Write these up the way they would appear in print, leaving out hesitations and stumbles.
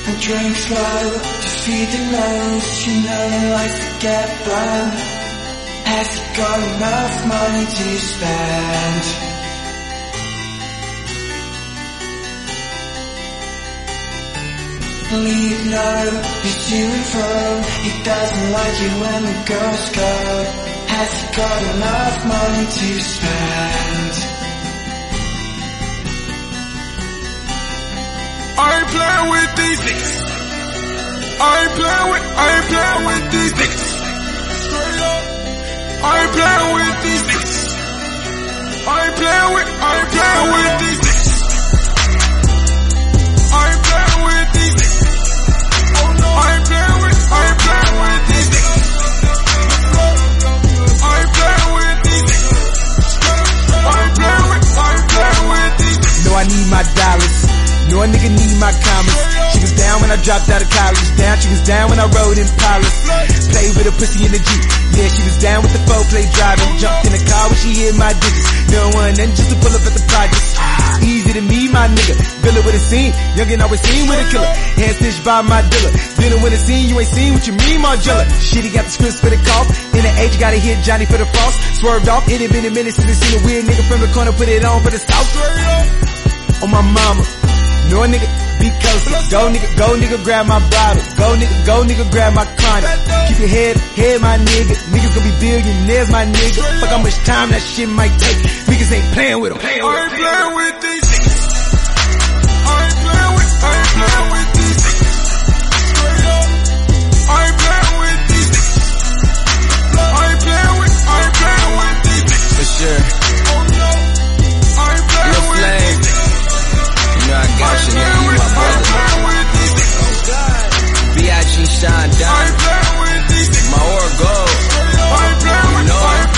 and drink slow to feed the nose. You know life to get blown. Has he got enough money to spend? Leave no, he's to and fro. He doesn't like you when the girls go. Has he got enough money to spend? I ain't playing with these niggas. I ain't playing with these niggas. Straight up. I ain't playing with these niggas. I ain't playing with these niggas. I ain't playing with these niggas. Oh no. I ain't playing with these niggas. I ain't playing with these niggas. I ain't playing with these niggas. No, I need my dollars. No, a nigga need my comments. She was down when I dropped out of college. She was down when I rode in Impala. Played with a pussy in the Jeep. Yeah, she was down with the four-play driving. Jumped in the car when she hit my digits. No one then just to pull up at the projects. Easy to me, my nigga. Villa with a scene. Youngin' always seen with a killer. Hand stitched by my dealer. Dealing with a scene, you ain't seen what you mean, Margella. Shit, he got the scripts for the cough. In the age, gotta hit Johnny for the frost. Swerved off. It had been a minute since I seen a weird nigga from the corner. Put it on for the south. On my mama. No nigga, be coastin'. Go nigga, grab my bottle. Go nigga, grab my condom. Keep your head my nigga. Niggas gon' be billionaires, my nigga. Fuck how much time that shit might take. Niggas ain't playing with them. I ain't playing with these niggas. I ain't playing with these niggas. Straight up. I ain't playing with these niggas. I ain't playing with these niggas. For sure. Oh no. I ain't playing with these niggas. You know I got you, nigga, you my brother. B.I.G. Shine Down. My aura gold. You know it.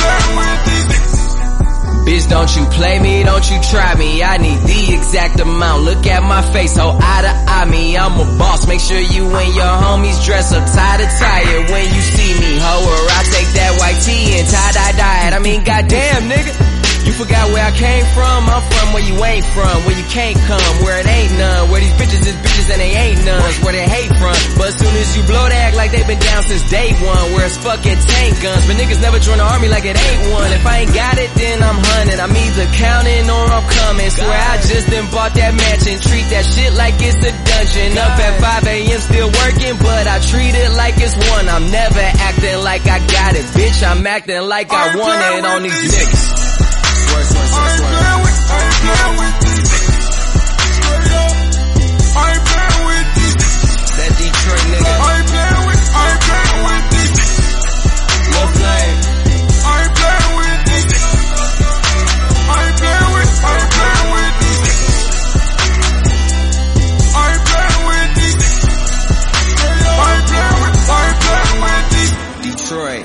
Bitch, don't you play me, don't you try me. I need the exact amount. Look at my face, ho, eye to eye me. I'm a boss, make sure you and your homies dress up tie to tie when you see me, ho. Or I take that white tee and tie-dye it. I mean, goddamn, nigga. You forgot where I came from? I'm from where you ain't from, where you can't come, where it ain't none, where these bitches is bitches and they ain't none, where they hate from. But as soon as you blow, they act like they been down since day one, where it's fucking tank guns. But niggas never join the army like it ain't one. If I ain't got it, then I'm hunting. I'm either counting or I'm coming. Swear I just done bought that mansion, treat that shit like it's a dungeon. Up at 5 a.m. still working, but I treat it like it's one. I'm never acting like I got it, bitch. I'm acting like I want it on these niggas. I ain't playing with these niggas. Straight up. I ain't playing with these niggas. That Detroit nigga. I ain't playing with these niggas. Lil' Flame. I ain't playing with these niggas. I ain't playing with these niggas. I ain't playing with these niggas. Straight up. I ain't playing with these Detroit.